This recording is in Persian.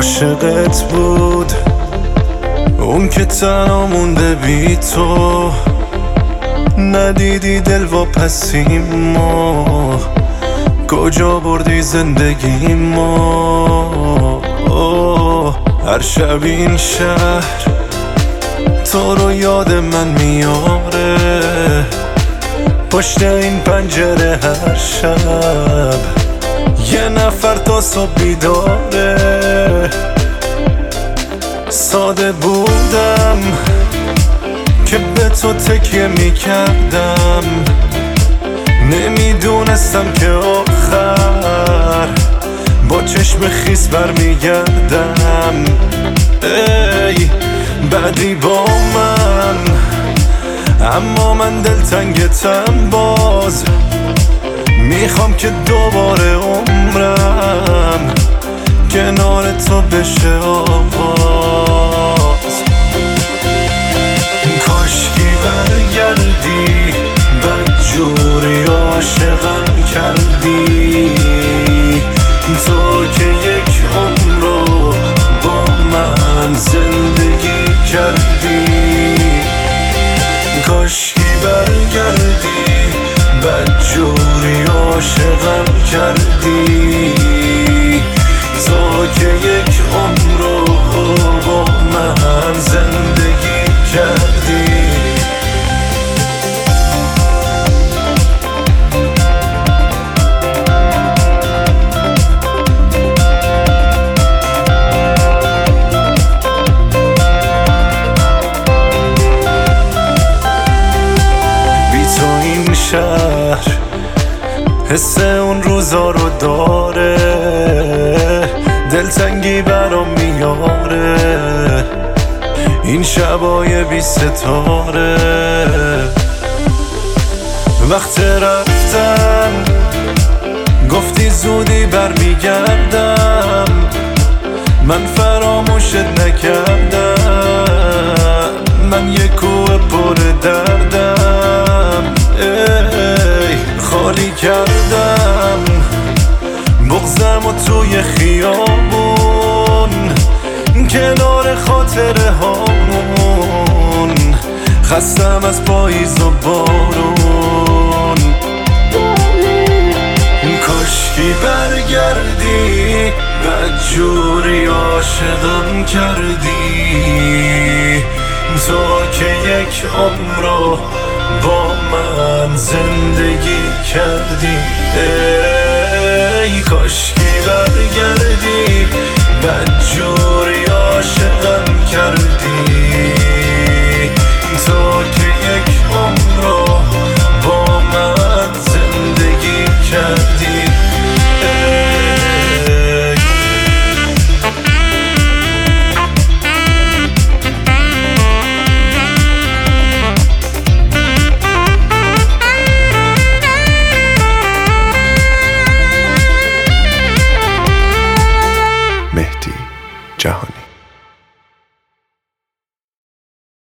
عاشقت بود اون که تنها مونده بی تو، ندیدی دل واپسیمو کجا بردی زندگی ما. هر شب این شهر تو رو یاد من میاره، پشت این پنجره هر شب یه نفر تا صبح بیداره. ساده بودم که به تو تکیه میکردم، نمیدونستم که آخر با چشم خیس برمیگردم. ای بعدی با من، اما من دلتنگتم باز، میخوام که دوباره عمرم کنار تو بشه آغاز. کاشکی برگردی، بدجوری عاشقم کردی، تو که یک عمر رو با من زندگی کردی. کاشکی برگردی، بدجوری عاشقم کردی، تو که یک عمر رو با من زندگی کردی. شهر حس اون روزا رو داره، دلتنگی برام میاره این شبای بی ستاره. وقت رفتن گفتی زودی برمیگردم، من فراموشت نکردم، من یه کوه پر دردم. ای خالی کردم بغضم و توی خیابون، کنار خاطره هامون، خستم از پاییز و بارون. کاشکی برگردی، بدجوری عاشقم کردی، تو که یک عمر رو با من زندگی کردی. ای کاشکی برگردی، بدجوری